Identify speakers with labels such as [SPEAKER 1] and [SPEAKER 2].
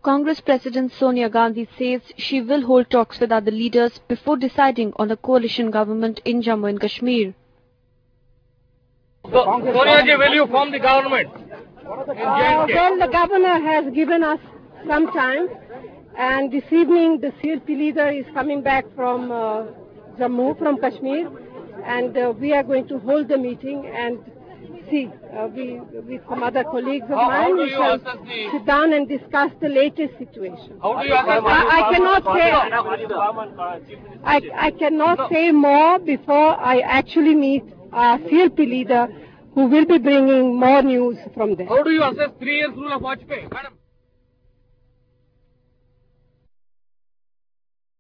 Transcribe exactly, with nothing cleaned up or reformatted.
[SPEAKER 1] Congress President Sonia Gandhi says she will hold talks with other leaders before deciding on a coalition government in Jammu and Kashmir.
[SPEAKER 2] So, Sonia ji, will you form the government?
[SPEAKER 3] Uh, well, the governor has given us some time, and this evening the C L P leader is coming back from uh, Jammu, from Kashmir, and uh, we are going to hold the meeting and see, uh, we, with some other colleagues of
[SPEAKER 2] how,
[SPEAKER 3] mine,
[SPEAKER 2] how
[SPEAKER 3] we shall
[SPEAKER 2] the...
[SPEAKER 3] sit down and discuss the latest situation.
[SPEAKER 2] How do you assess
[SPEAKER 3] I, I cannot say, I, I cannot
[SPEAKER 2] no.
[SPEAKER 3] say more before I actually meet our C L P leader, who will be bringing more news from there.
[SPEAKER 2] How do you assess three years rule of Vajpayee, madam?